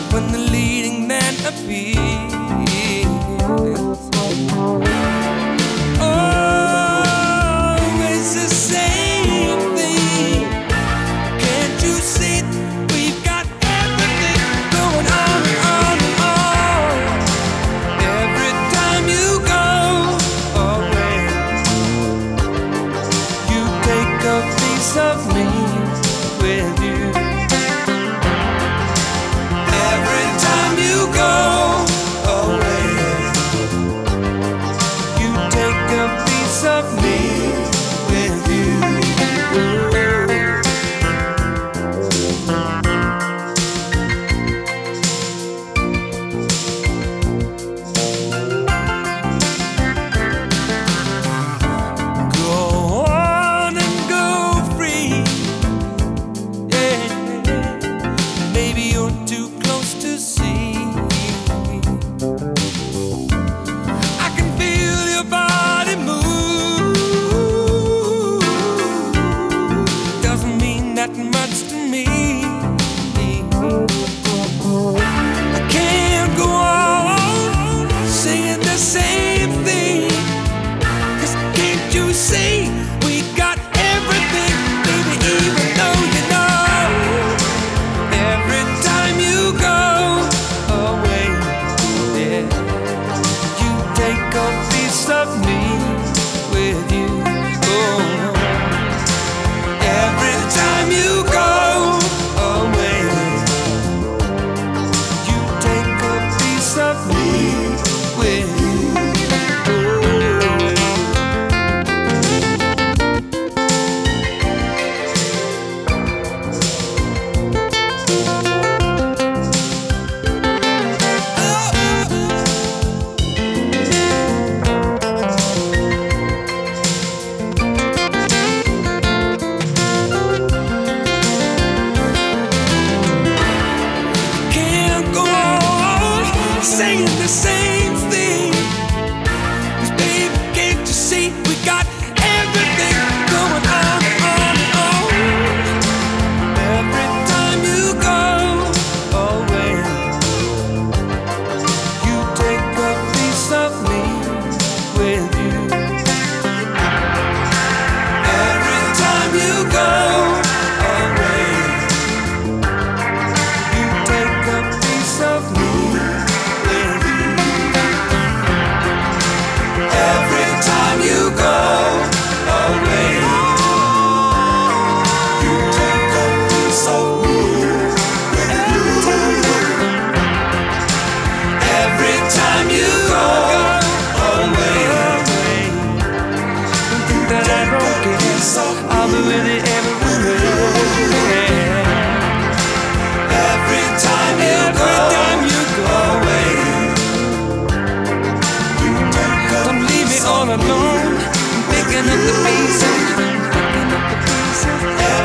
when the leading man appears. Always the same thing. Can't you see we've got everything going on, on, on? Every time you go away, you take a piece of me with you. Every time you go away, you take a piece of me with you. Go on and go free. Yeah, maybe you're too close to see. I can feel your body move. Doesn't mean that much to me. I can't go on saying the same thing. 'Cause can't you see we got everything, baby, even though you know. Every time you go away, yeah, you take a piece of me with you. Oh. Every time you go away, you take a piece of me with you. Can't go on saying the same thing. 'Cause baby, can't you see we got everything going on, on, on? Every time you go away, you take a piece of me with you. Every time you go away, you take a piece of me with you. Every time you go away, you take a piece of me with you. Every time you go away, don't think that I don't care. I'll be with you everywhere. Every time you go away, don't leave me all alone. I'm picking up the pieces.